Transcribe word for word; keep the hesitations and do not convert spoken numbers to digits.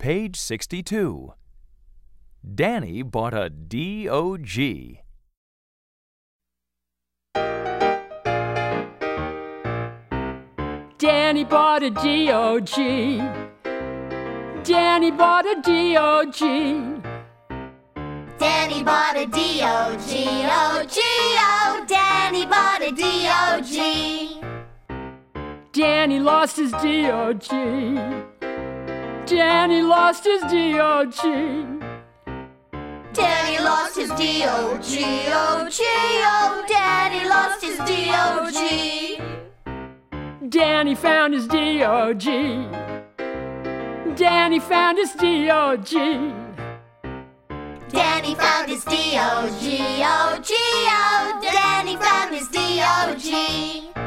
Page sixty-two. Danny bought a D O G. Danny bought a D O G. Danny bought a D O G. Danny bought a D O G, O G, O. Danny bought a D O G. Danny lost his D O G. Danny lost his D O G. Danny lost his D O G, O G, O. Danny lost his D O G. Danny found his D O G. Danny found his D O G. Danny found his D O G, O G, O. Danny found his D O G.